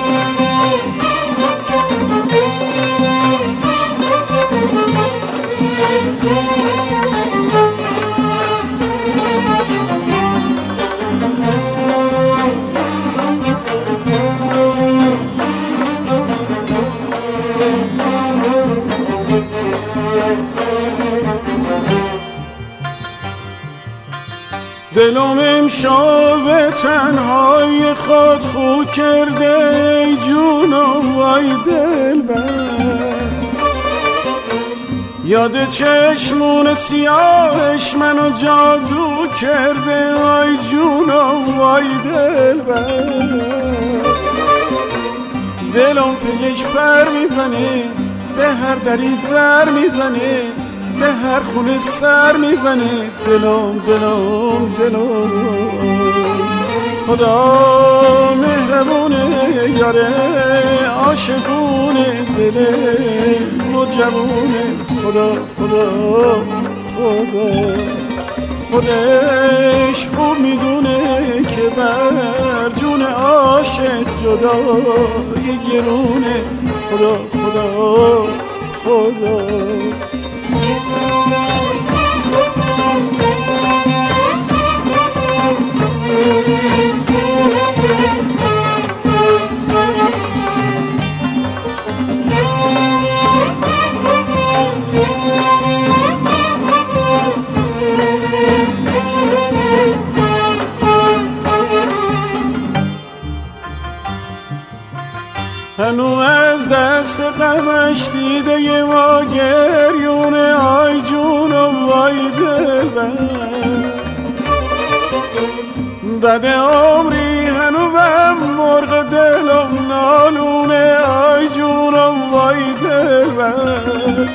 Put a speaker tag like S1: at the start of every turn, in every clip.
S1: دلم امشب تنهای خود خو کرده ای جونم وای دلبر، یاد چشمون سیاهش منو جادو کرده ای جونم وای دلبر. دلم پیش پر میزنه، به هر دری در میزنه، به هر خونه سر میزنه. دلم دلم دلم خدا مهربونه یاره عاشقونه، دل مجبونه. خدا خدا خدا خودش خوب میدونه که بر جون عاشق جدای گرونه. خدا خدا خدا هنو از دست غمش دیده ی ما گریونه آی جونم وای دلبر. بعد عمری هنو و مرغ دلم نالونه آی جونم وای دلبر.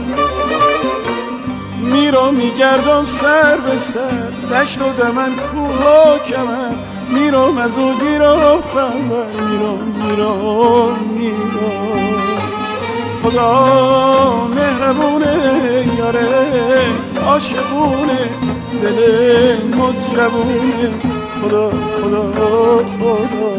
S1: میرم میگردم سر به سر، دشت و دمن کوه و کمر، میرم از او گیرم خبر، میرم خدا مهربونه یاره عاشقونه، دل مجبونه. خدا خدا خدا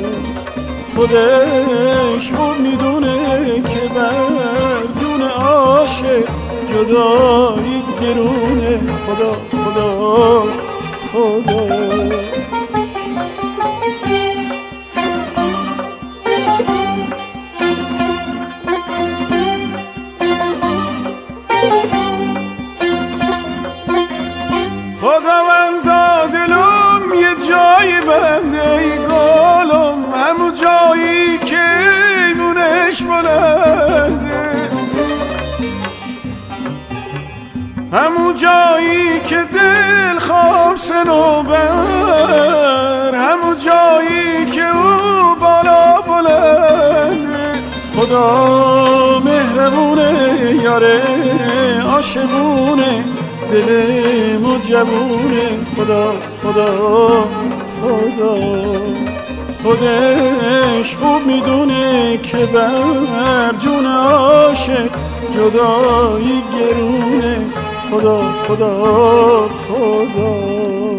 S1: خودش خوب میدونه که بر جون عاشق جدایی گرونه. خدا خدا خدا خداوندا دلم یه جایی بنده ای گلم، همون جایی که ایمونش بلنده، همون جایی که دل خواب سنوبر، همون جایی که او بالا بلنده. خدا مهربونه یاره عاشقونه، دل مجبونه. خدا خدا خدا خودش خوب میدونه که بر جون عاشق جدایی گرونه. خدا خدا خدا